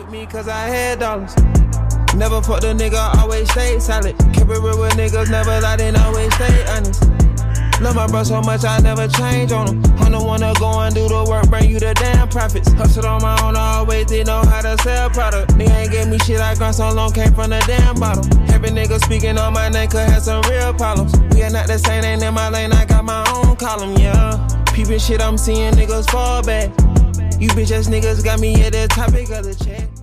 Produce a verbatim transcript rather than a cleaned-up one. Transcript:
with me cause I had dollars. Never fucked a nigga, always stay solid. Keep it real with niggas, never lied and always stay honest. Love my bro so much, I never change on him. I'm the one to go and do the work, bring you the damn profits. Hustled on my own, I always did know how to sell product. Nigga ain't gave me shit, I grind so long, came from the damn bottle. Every nigga speaking on my name could have some real problems. We are not the same, ain't in my lane, I got my own column, yeah. Peeping shit, I'm seeing niggas fall back. You bitch ass niggas got me at the topic of the chat.